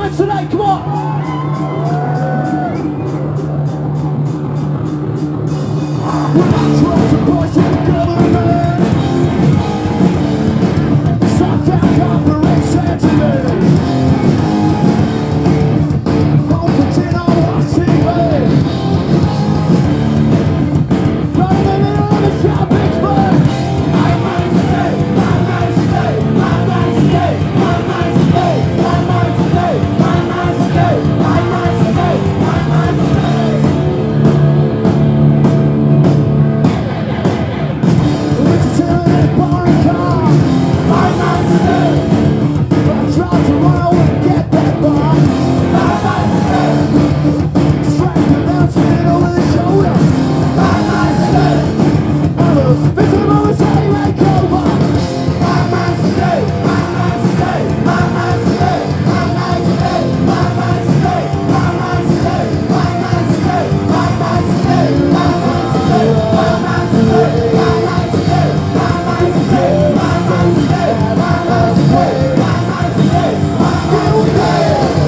dance tonight, come on! When I tried to push it government, stop that corporate sentiment. Don't pretend I watch TV. Right in the middle of the shopping spree. My mind's today, my mind's today, my mind's today, my mind's today, my mind's today, my mind's today, my mind's today, my mind's today. It's a tyrannic boring car. My mind's today. But I tried to run away and get that bar. My mind's today. Distracted announcement over the shoulder. My mind's today. I'm a victim of a city makeover. My mind's today. My mind's today. My mind's today. My mind's today. My mind's today. My mind's today. My mind's today. My mind's today. My mind's today. My mind's today. My mind's today. My mind's today. My mind's today. My mind's today. My mind's today. My mind's today.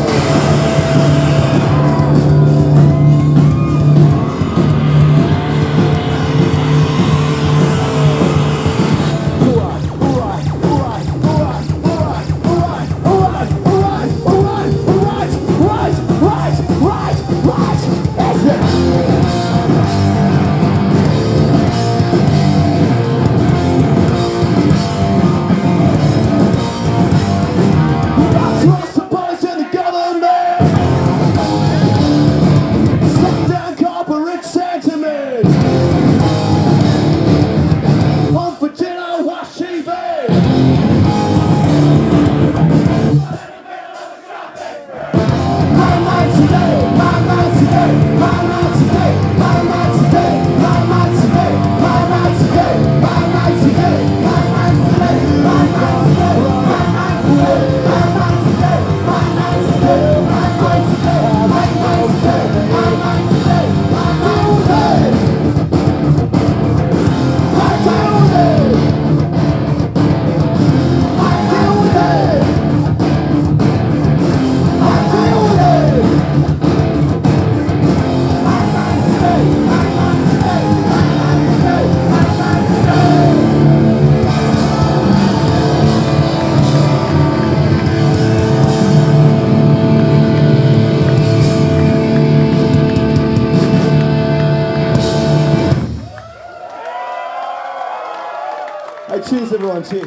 Hey, cheers everyone, cheers.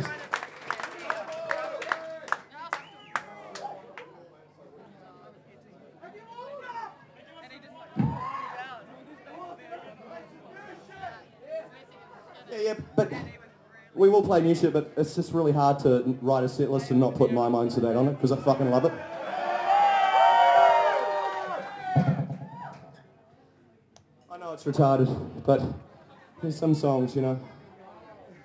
Yeah, but we will play new shit, but it's just really hard to write a set list and not put My Mind's Today on it, because I fucking love it. I know it's retarded, but there's some songs, you know.